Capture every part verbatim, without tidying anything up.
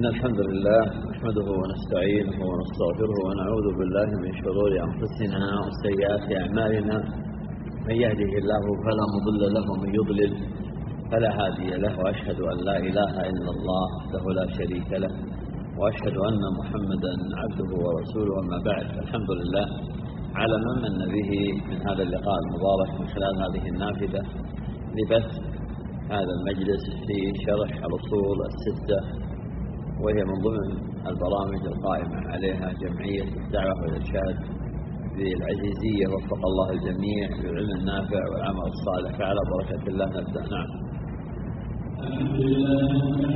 إن الحمد لله نحمده ونستعينه ونستغفره ونعوذ بالله من شرور أنفسنا وسيئات أعمالنا. من يهده الله فلا مضل له ومن يضلل فلا هادي له، وأشهد أن لا إله إلا الله وحده لا شريك له، وأشهد أن محمدا عبده ورسوله. أما بعد، الحمد لله على من من به من هذا اللقاء المبارك من خلال هذه النافذة لبث هذا المجلس في شرح الأصول الستة، وهي من ضمن البرامج القائمة عليها جمعية الدعوة والإرشاد للعزيزية. وفق الله الجميع للعلم النافع والعمل الصالح، فعلى بركة الله نبدأ. نعم. الحمد لله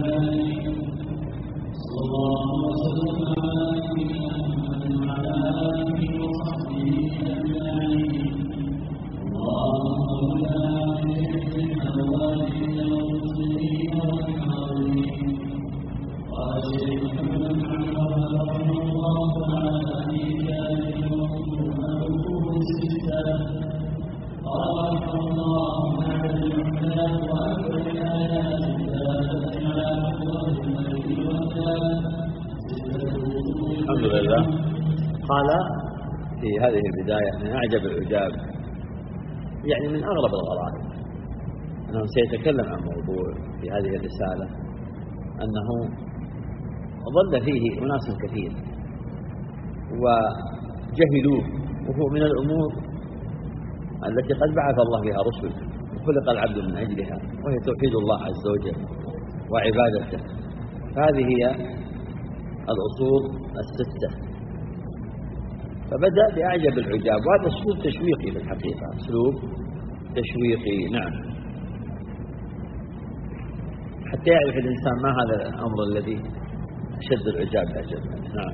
صلى الله وسلم على نبينا محمد وعلى آله وصحبه أجمعين. اللهم لا تحرمنا والدينا والمسلمين والحاضرين. قال الشيخ محمد رحمه الله تعالى في كتابه الأصول الستة، قال رحمه الله بعد العمدات وأكثر الآيات الدالة على قدرة الملك والكلام ستة أصول. الحمد لله. قال في هذه البداية من أعجب العجاب، يعني من أغرب الغرائب، أنه سيتكلم عن موضوع في هذه الرسالة أنه ظل فيه أناس كثير وجهلوه، وهو من الأمور التي قد بعث الله بها رسل وخلق العبد من أجلها، وهي توحيد الله عز وجل وعبادته. فهذه هي الأصول الستة. فبدأ بأعجب العجاب، وهذا أسلوب تشويقي في الحقيقة، أسلوب تشويقي. نعم، حتى يعرف الإنسان ما هذا الأمر الذي أشد العجاب أجل. نعم.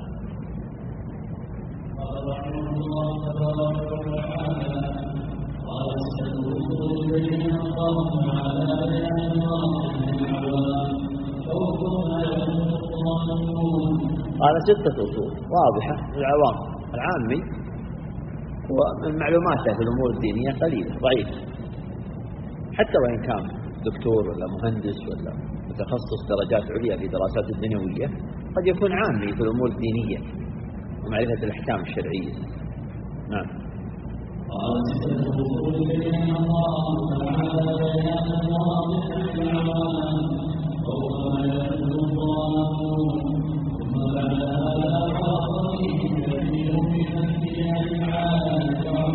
قال رحمه الله تبارك وتعالى: قال سنقول الذين قاموا على بيان الله للعوام خوف ما يكون الظالمون. قال ستة أصول واضحة للعوام. العامي ومن معلوماته في الأمور الدينية قليلة ضعيفة، حتى وإن كان دكتور ولا مهندس ولا متخصص درجات عليا في دراسات الدنيوية، قد يكون عامي في الأمور الدينية ومعرفة الأحكام الشرعية. نعم. قال ستة أصول بين الله تعالى بيان واضح للعوام خوف ما يكون الظالمون. ثم بعد هذا عرض فيه كثير من أنبياء العالم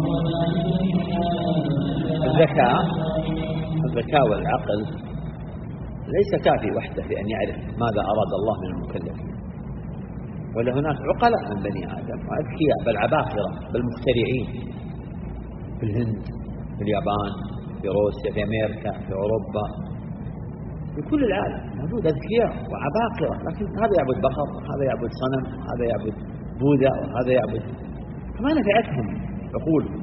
الذكاء الذكاء والعقل ليس كافي وحده في أن يعرف ماذا أراد الله من المكلف، ولا هناك عقلاء من بني آدم وأذكياء بل عباقرة بل مخترعين في الهند، في اليابان، في روسيا، في أمريكا، في أوروبا، في كل العالم موجود أذكياء وعباقرة، لكن هذا يعبد بقر، هذا يعبد صنم، هذا يعبد بوذا، وهذا يعبد، فما نفعتهم عقولهم.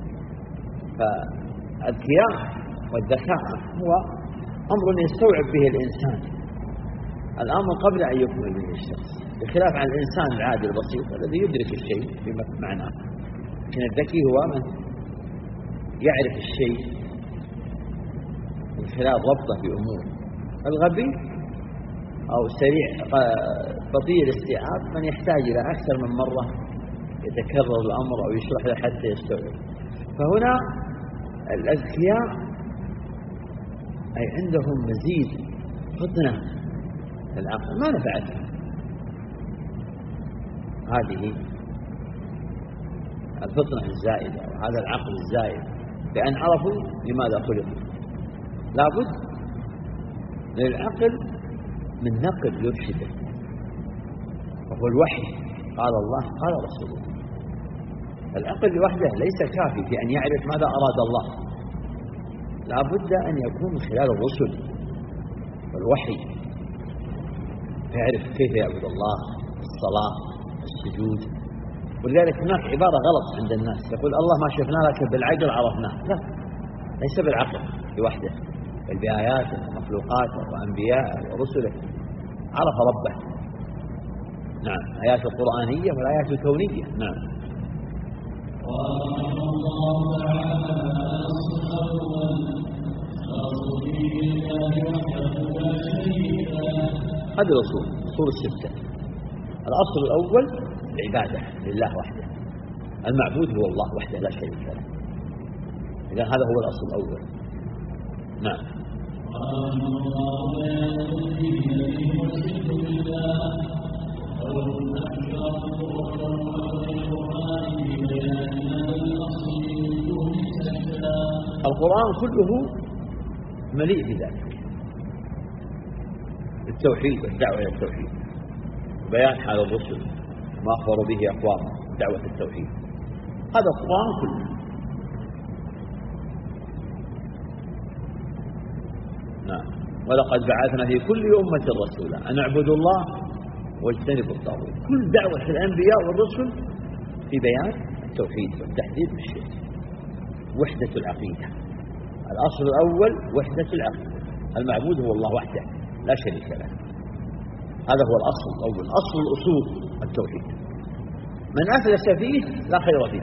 فالذكاء والذكاء هو أمر يستوعب به الإنسان الأمر قبل أن يكمل به الشخص، بخلاف عن الإنسان العادي البسيط الذي يدرك الشيء بمعناه. لكن الذكي هو من يعرف الشيء من خلال ربطه بأمور. الغبي أو سريع بطيء الاستيعاب من يحتاج إلى أكثر من مرة يتكرر الأمر أو يشرح له حتى يستوعب. فهنا الأذكياء أي عندهم مزيد فطنة للعقل ما نفعتهم هذه الفطنة الزائدة وهذا العقل الزائد، لأن عرفوا لماذا خلقوا. لابد للعقل من نقل يرشده، وهو الوحي، قال الله قال رسوله. العقل لوحده ليس كافي في أن يعرف ماذا أراد الله، لا بد أن يكون من خلال الرسل والوحي، يعرف كيف يعبد الله، الصلاة، السجود. ولذلك هناك عبارة غلط عند الناس، يقول الله ما شفناه لكن بالعقل عرفناه. لا، ليس بالعقل لوحده، بل بآياته ومخلوقاته وأنبيائه ورسله عرف ربه. نعم، آيات القرآنية والآيات الكونية. نعم. قال الله تعالى: الأصل الأول خاص به الله وحده لا شريك له. هذه الأصول الأصول الستة. الأصل الأول العبادة لله وحده، المعبود هو الله وحده لا شريك له. إذا هذا هو الأصل الأول. نعم. القرآن كله مليء بذلك، التوحيد والدعوة إلى التوحيد، بيان حال الرسل ما أخبروا به أقوام دعوة التوحيد، هذا القرآن كله. نعم. ولقد بعثنا في كل أمة رسولا أن اعبدوا الله واجتنبوا الطاغوت. كل دعوة الأنبياء والرسل في بيان التوحيد والتحذير من الشرك، وحدة العقيدة. الأصل الأول وحدة العقيدة، المعبود هو الله وحده لا شريك له، هذا هو الأصل الأول، أصل الأصول التوحيد. من أفلس فيه لا خير فيه،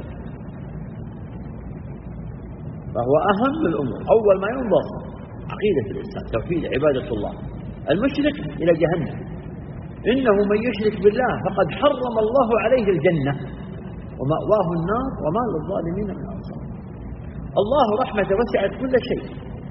فهو أهم الأمور. أول ما ينظر عقيدة الإنسان، توحيد عبادة الله. المشرك إلى جهنم، إنه من يشرك بالله فقد حرم الله عليه الجنة ومأواه النار وما للظالمين من أنصار. الله رحمة وسعت كل شيء،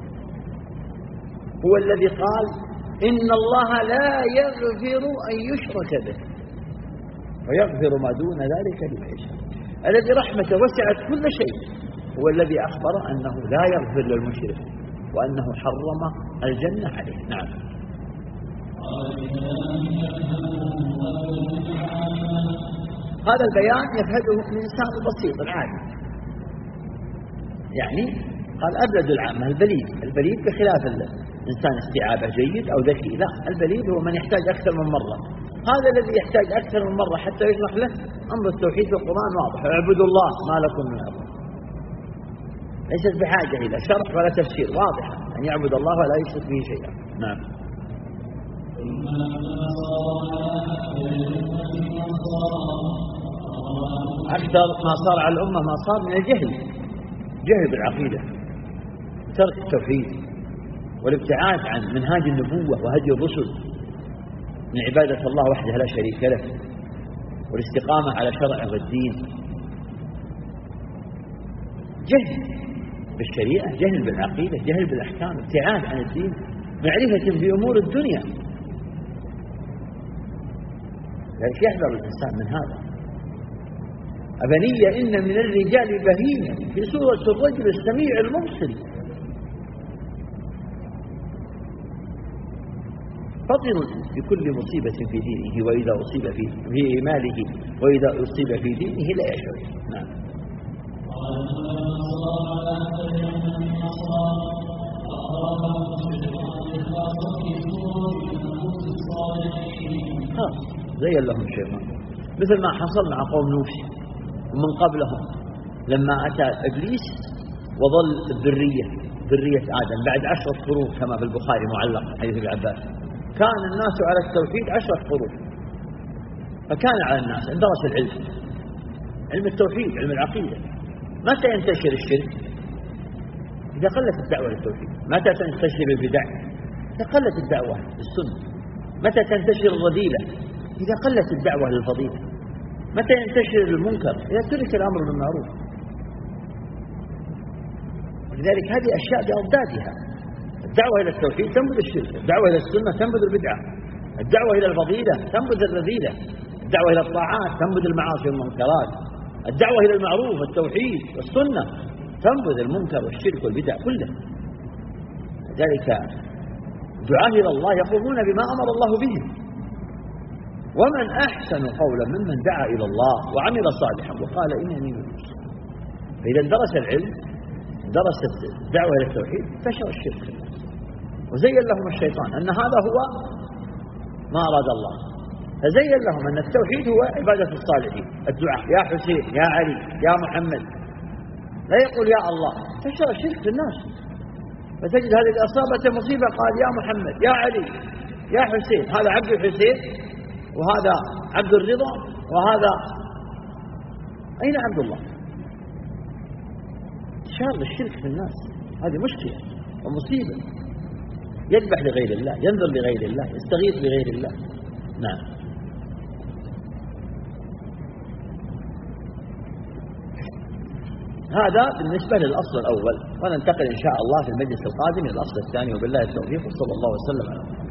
هو الذي قال إن الله لا يغفر أن يشرك به ويغفر ما دون ذلك لمن يشاء. الذي رحمته وسعت كل شيء هو الذي أخبر أنه لا يغفر للمشرك وأنه حرم الجنة عليه. نعم. هذا البيان يفهمه الإنسان البسيط العادي، يعني قال أبلد العامة البليد. البليد بخلاف الإنسان استيعابه جيد أو ذكي، لا، البليد هو من يحتاج أكثر من مرة. هذا الذي يحتاج أكثر من مرة حتى يشرح له أمر التوحيد في القرآن واضح، اعبدوا الله ما لكم من إله، ليست بحاجة إلى شرح ولا تفسير، واضحة أن يعبد الله ولا يشرك به شيئا. نعم. أكثر ما صار على الأمة ما صار من الجهل، جهل بالعقيدة، ترك التوحيد والابتعاد عن منهاج النبوة وهدي الرسل من عبادة الله وحده لا شريك له والاستقامة على شرعه والدين. جهل بالشريعة، جهل بالعقيدة، جهل بالأحكام، ابتعاد عن الدين، معرفة بأمور الدنيا. لذلك يحذر الإنسان من هذا. أبنية إن من الرجال بهيمة في صورة الرجل السميع المبصر فطن بكل مصيبة في دينه وإذا أصيب في ماله وإذا أصيب في دينه لا يشعر. نعم. خلاص زين لهم الشيطان، مثل ما حصل مع قوم نوح ومن قبلهم لما أتى إبليس وظل الذرية ذرية آدم بعد عشرة قرون كما في البخاري معلق حديث ابن عباس، كان الناس على التوحيد عشرة قرون، فكان على الناس أن درس العلم، علم التوحيد، علم العقيدة. متى ينتشر الشرك؟ إذا قلت الدعوة للتوحيد. متى تنتشر البدع؟ إذا قلت الدعوة للسنة. متى تنتشر الرذيلة؟ إذا قلت الدعوة للفضيلة. متى ينتشر المنكر؟ إذا ترك الأمر بالمعروف. ولذلك هذه أشياء بأضدادها. الدعوة إلى التوحيد تنبذ الشرك، الدعوة إلى السنة تنبذ البدعة، الدعوة إلى الفضيلة تنبذ الرذيلة، الدعوة إلى الطاعات تنبذ المعاصي والمنكرات، الدعوة إلى المعروف والتوحيد والسنة تنبذ المنكر والشرك والبدع كله. لذلك دعاء إلى الله يقومون بما أمر الله به. ومن أحسن قولا ممن دعا إلى الله وعمل صالحا وقال إنني من المسلمين. فإذا درس العلم، درست الدعوة إلى التوحيد، فشر الشرك وزين لهم الشيطان أن هذا هو ما أراد الله، فزين لهم أن التوحيد هو عبادة الصالحين، الدعاء يا حسين يا علي يا محمد، لا يقول يا الله، فشر الشرك في الناس. فتجد هذه الأصابة مصيبة قال يا محمد يا علي يا حسين، هذا عبد الحسين وهذا عبد الرضا وهذا أين عبد الله؟ شر الشرك في الناس، هذه مشكلة ومصيبة. يذبح لغير الله، ينذر لغير الله، يستغيث بغير الله، نعم. هذا بالنسبة للأصل الأول، وننتقل إن شاء الله في المجلس القادم إلى الأصل الثاني، وبالله التوفيق، وصلى الله وسلم على محمد.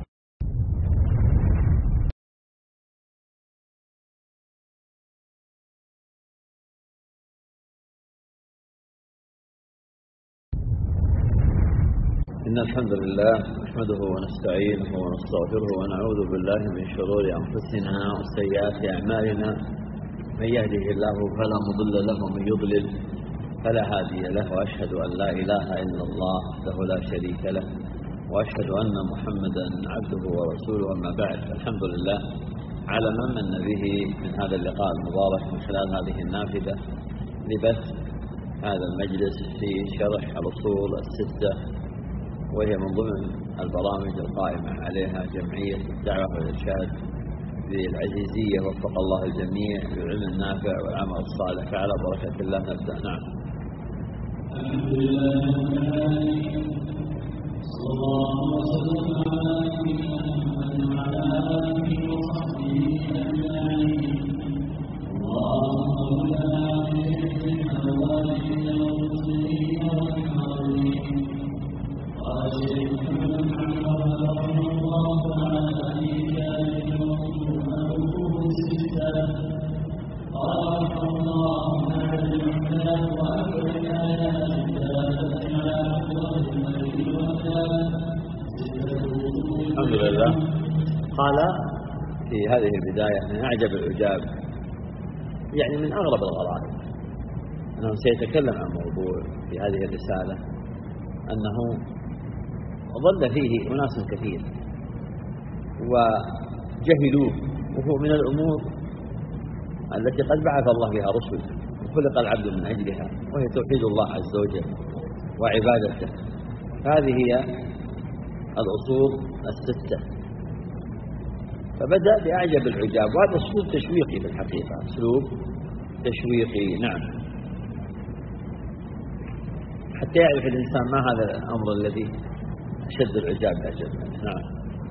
إن الحمد لله نحمده ونستعينه ونستغفره ونعوذ بالله من شرور أنفسنا وسيئات أعمالنا، من يهده الله فلا مضل له ومن يضلل فلا هادي له، وأشهد أن لا إله إلا الله وحده لا شريك له، وأشهد أن محمدا عبده ورسوله. أما بعد، الحمد لله على من من به من هذا اللقاء المبارك من خلال هذه النافذة لبث هذا المجلس في شرح الأصول الستة، وهي من ضمن البرامج القائمة عليها جمعية الدعوة والإرشاد للعزيزية، وفق الله الجميع للعلم النافع والعمل الصالح. فعلى بركة الله نبدأ. نعم. الحمد لله رب العالمين، صلى الله وسلم على نبينا محمد وعلى آله وصحبه أجمعين. اللهم لنا بذكرك والدينا والمسلمين والحاضرين. قال الشيخ محمد بن رحمه الله تعالى في كتابه الأصول الستة، قال رحمه الله تعالى العمدان وأكبر الآيات الدالة على قدرة الملك والوحدان ستة أصول. الحمد لله. قال في هذه البداية من أعجب العجاب، يعني من أغرب الغرائب، أنه سيتكلم عن موضوع في هذه الرسالة أنه ظل فيه أناس كثير وجهلوه، وهو من الأمور التي قد بعث الله بها رسل وخلق العبد من أجلها، وهي توحيد الله عز وجل وعبادته. هذه هي الأصول الستة. فبدأ بأعجب العجاب، وهذا أسلوب تشويقي في الحقيقة، أسلوب تشويقي. نعم. حتى يعرف الإنسان ما هذا الأمر الذي أشد العجاب أجل. نعم.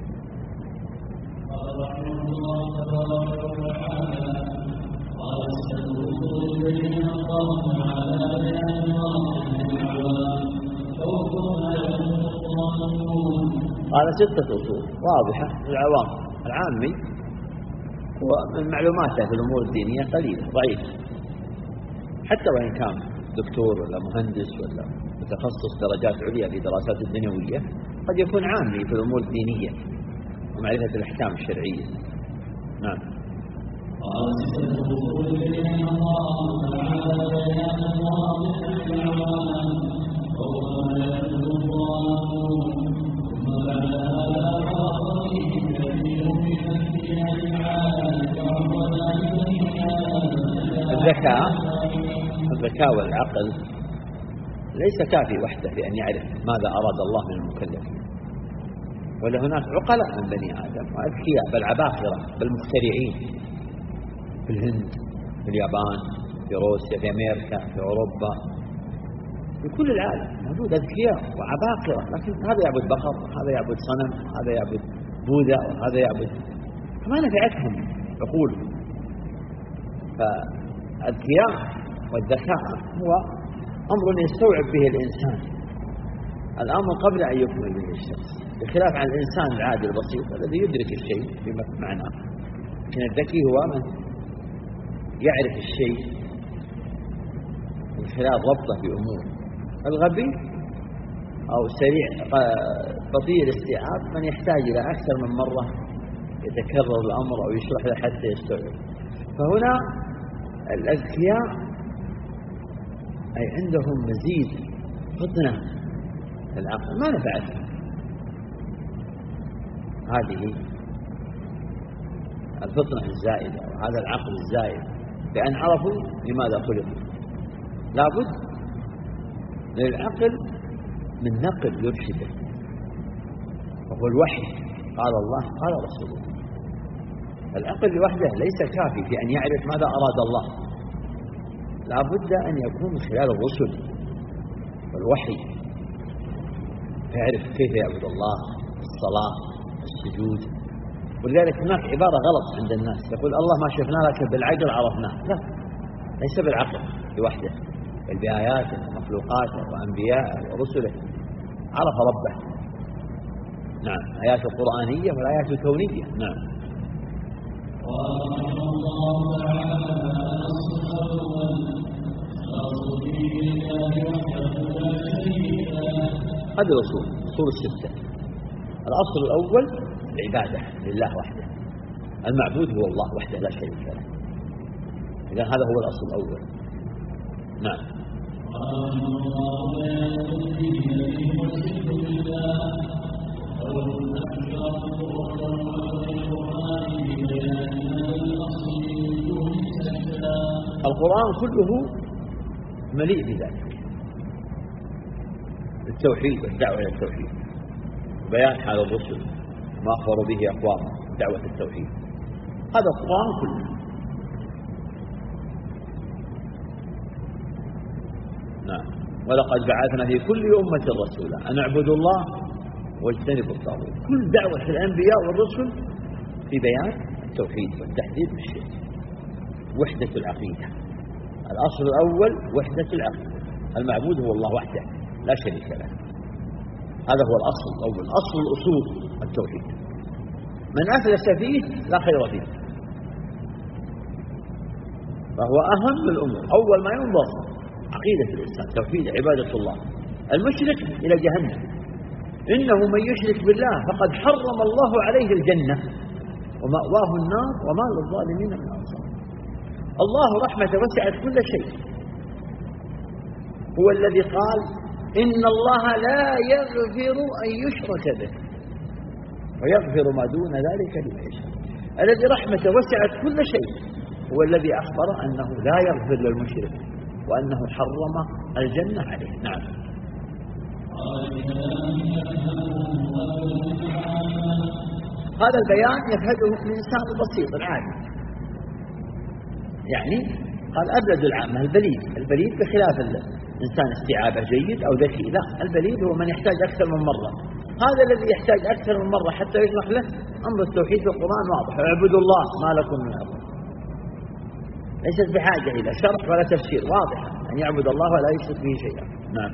قال رحمه الله تبارك وتعالى: قال سنقول بين الله على بيان واضح الأعوام فوق ما يكون الظالمون. قال ستة أصول واضحة للعوام. العامي ومن معلوماته في الأمور الدينية قليلة ضعيف، حتى وإن كان دكتور ولا مهندس ولا متخصص درجات عليا في دراسات الدنيوية، قد يكون عامي في الأمور الدينية ومعرفة الأحكام الشرعية. نعم. قال ستة أصول بين الله تعالى بيان واضح الأعوام فوق ما يكون الظالمون. ثم بعد هذا عرض فيه كثير من أنبياء العالم كرمنا الذكاء الذكاء والعقل ليس كافي وحده في أن يعرف ماذا أراد الله من المكلف، ولا هناك عقلاء من بني آدم وأذكياء، بل عباقرة، بل مخترعين في الهند، في اليابان، في روسيا، في أمريكا، في أوروبا، في كل العالم موجود أذكياء وعباقرة، لكن هذا يعبد بقر، هذا يعبد صنم، هذا يعبد بوذا، وهذا يعبد، ما نفعتهم عقولهم. فالذكاء والذكاء هو أمر يستوعب به الإنسان الأمر قبل أن يكمل به الشخص، بخلاف عن الإنسان العادي البسيط الذي يدرك الشيء بما معناه. لكن الذكي هو من يعرف الشيء من خلال ربطه بأمور. الغبي أو سريع بطيء الاستيعاب من يحتاج إلى أكثر من مرة يتكرر الأمر أو يشرح له حتى يستوعب. فهنا الأذكياء أي عندهم مزيد فطنة العقل ما نفعتهم هذه الفطنة الزائدة وهذا العقل الزائد، بأن عرفوا لماذا خلقوا. لابد للعقل من نقل يرشده، وهو الوحي، قال الله قال رسوله. العقل لوحده ليس كافي في أن يعرف ماذا أراد الله، لابد أن يكون من خلال الرسل والوحي، فيعرف كيف يعبد الله، الصلاة، السجود، ولذلك هناك عبارة غلط عند الناس، يقول الله ما شفنا لك بالعقل عرفناه. لا، ليس بالعقل لوحده، بل بآياته ومخلوقاته وأنبيائه ورسله عرف ربه. نعم، آيات قرآنية والآيات الكونية. نعم. هذه الأصول، أصول الستة. الأصل الأول العبادة لله وحده، المعبود هو الله وحده لا شريك له. إذن هذا هو الأصل الأول. نعم. القرآن كله مليء بذلك، التوحيد والدعوة إلى التوحيد، بيان حال الرسل ما أخبروا به أقوام، دعوة التوحيد، هذا القرآن كله. نعم. ولقد بعثنا في كل أمة رسولا أن اعبدوا الله واجتنبوا الطاغوت. كل دعوة الأنبياء والرسل في بيان التوحيد والتحذير من الشرك، وحدة العقيدة. الأصل الأول وحدة العقيدة، المعبود هو الله وحده لا شريك له، هذا هو الأصل الأول، أصل الأصول التوحيد. من أفلس فيه لا خير فيه، فهو أهم الأمور. أول ما ينظر عقيدة الإنسان، توحيد عبادة الله. المشرك إلى جهنم، إنه من يشرك بالله فقد حرم الله عليه الجنة ومأواه النار وما للظالمين من أنصار. الله رحمة وسعت كل شيء، هو الذي قال إن الله لا يغفر أن يشرك به ويغفر ما دون ذلك لمن يشاء. الذي رحمته وسعت كل شيء هو الذي أخبر أنه لا يغفر للمشرك وأنه حرم الجنة عليه. نعم. هذا البيان يفهمه الإنسان البسيط العادي، يعني قال أبلد العامة البليد. البليد بخلاف الإنسان استيعابه جيد أو ذكي، لا، البليد هو من يحتاج أكثر من مرة. هذا الذي يحتاج أكثر من مرة حتى يشرح له أمر التوحيد في القرآن واضح، اعبدوا الله ما لكم من أرض، ليست بحاجة إلى شرح ولا تفسير، واضحة أن يعبد الله ولا يشرك به شيئا. نعم.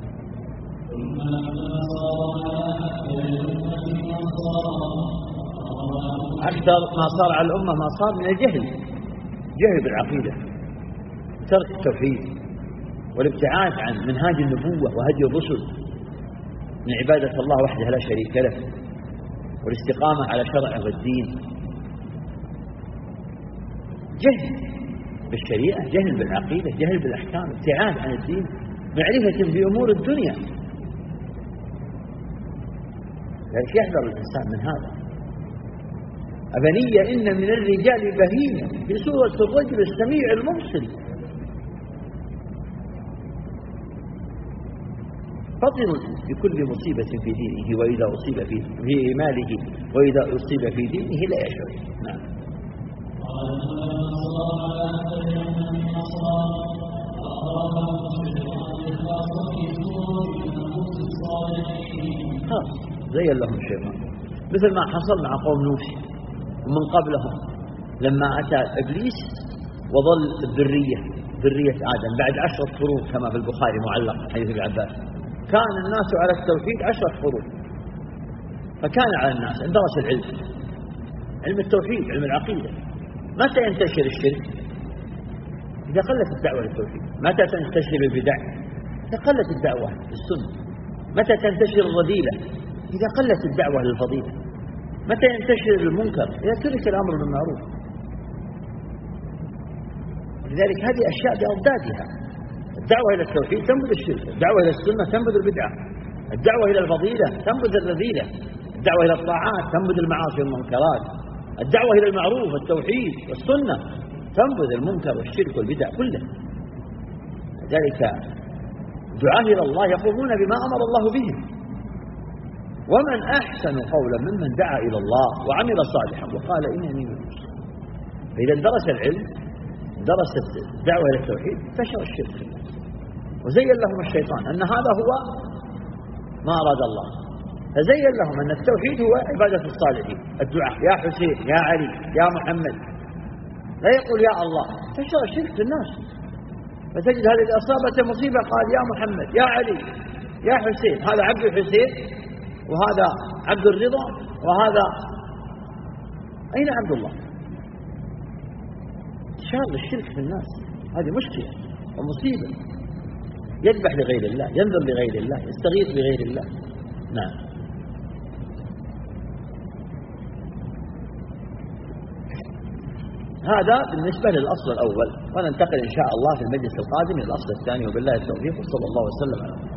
أكثر ما صار على الأمة ما صار من الجهل، جهل بالعقيدة، ترك التوحيد والابتعاد عن منهاج النبوة وهدي الرسل من عبادة الله وحده لا شريك له والاستقامة على شرعه والدين. جهل بالشريعة، جهل بالعقيدة، جهل بالأحكام، ابتعاد عن الدين، معرفة بأمور الدنيا. لذلك يحذر الإنسان من هذا. أبنية إن من الرجال بهيمة في صورة الرجل السميع المبصر، فطن بكل مصيبة في دينه وإذا أصيب في في ماله وإذا أصيب في دينه لا يشعر. نعم. زين لهم الشيطان مثل ما حصل مع قوم نوح ومن قبلهم لما أتى إبليس وظل الذرية ذرية آدم بعد عشرة قرون كما في البخاري معلق حديث ابن عباس، كان الناس على التوحيد عشرة قرون، فكان على الناس أن درس العلم، علم التوحيد، علم العقيدة. متى ينتشر الشرك؟ إذا قلت الدعوة للتوحيد. متى تنتشر البدع؟ إذا قلت الدعوة للسنة. متى تنتشر الرذيلة؟ إذا قلت الدعوة للفضيلة. متى ينتشر المنكر؟ إذا ترك الأمر بالمعروف. لذلك هذه أشياء بأضدادها. الدعوة إلى التوحيد تنبذ الشرك، الدعوة إلى السنة تنبذ البدعة، الدعوة إلى الفضيلة تنبذ الرذيلة، الدعوة إلى الطاعات تنبذ المعاصي والمنكرات، الدعوة إلى المعروف والتوحيد والسنة تنبذ المنكر والشرك والبدع كله. لذلك دعاة إلى الله يقومون بما أمر الله به. ومن أحسن قولا ممن دعا إلى الله وعمل صالحا وقال إنني من المسلمين. فإذا درس العلم، درست الدعوة إلى التوحيد، فشر الشرك وزين لهم الشيطان أن هذا هو ما أراد الله، فزين لهم أن التوحيد هو عبادة الصالحين، الدعاء يا حسين يا علي يا محمد، لا يقول يا الله، فشر الشرك في الناس. فتجد هذا إذا أصابته مصيبة قال يا محمد يا علي يا حسين، هذا عبد الحسين وهذا عبد الرضا وهذا أين عبد الله؟ شر الشرك في الناس، هذه مشكلة ومصيبة. يذبح لغير الله، ينذر لغير الله، يستغيث بغير الله. نعم. هذا بالنسبة للأصل الأول، وننتقل إن شاء الله في المجلس القادم إلى الأصل الثاني، وبالله التوفيق، وصلى الله وسلم على محمد.